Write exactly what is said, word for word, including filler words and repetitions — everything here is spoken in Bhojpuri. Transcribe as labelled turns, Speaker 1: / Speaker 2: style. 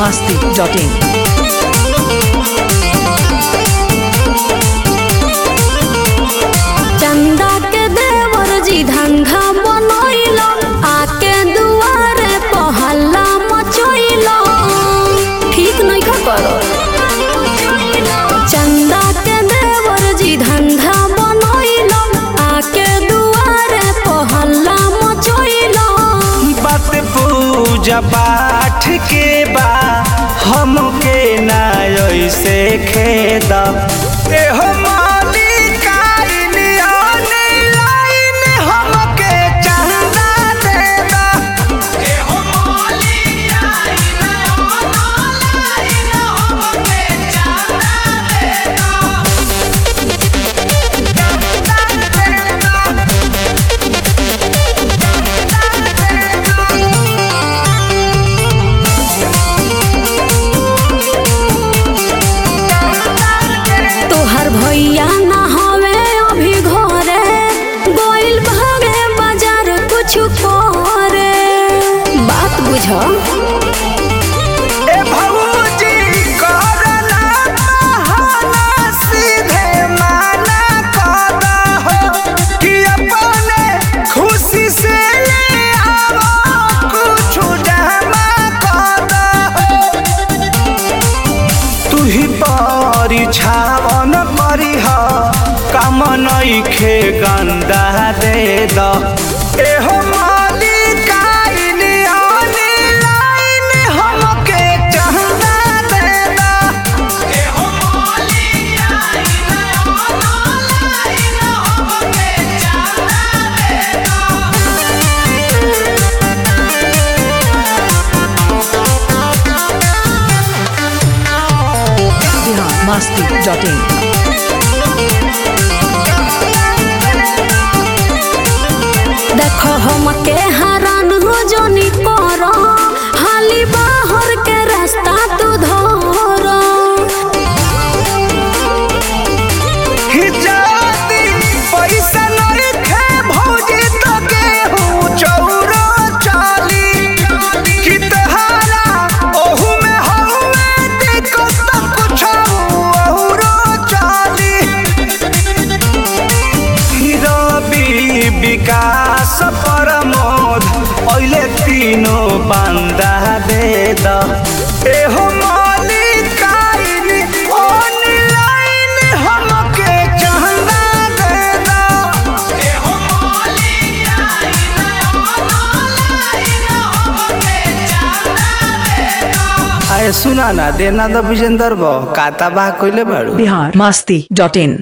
Speaker 1: masti dot in.
Speaker 2: चंदा के देवर जी धंधा बनोइलो आके दुआरे पहला मचोइलो ठीक नहीं का करो। चंदा के देवर जी धंधा बनोइलो आके दुआरे पहला मचोइलो।
Speaker 3: बात पूजा पाठ के बा हमके ना ऐसे खेदा एहो
Speaker 2: भैया ना हवे अभी घरे गोइल भागे बाजार कुछ करे बात बुझ।
Speaker 3: ए भौजी करना बहाना सीधे माना कदा हो कि अपने खुशी से ले आओ कुछ जमा कदा हो। तू ही परिछावन काम नइखे गंदा दे द एहो मालिकाइन ऑनलाइन हमके चंदा दे द एहो मालिकाइन ऑनलाइन हमके चंदा दे द
Speaker 1: masti dot in.
Speaker 2: देखो हमके हरान हो जोनी करो हाली बाहर के रास्ता तू धरो।
Speaker 3: हिजाती पैसा नइखे भौजी तो गेहूं चौरो चाली कि तहारा ओहू में हवे देखो तो कुछ औरो चाली। रवि विकास प्रमोद ओइले तीनों बंदा दे द एहो मालिकाइन ऑनलाइन हमके चंदा दे द एहो मालिकाइन ऑनलाइन हमके चंदा दे द। आए सुना ना देना द विजेंदर बो काता बा कइले बाड़ू
Speaker 1: Bihar masti dot in.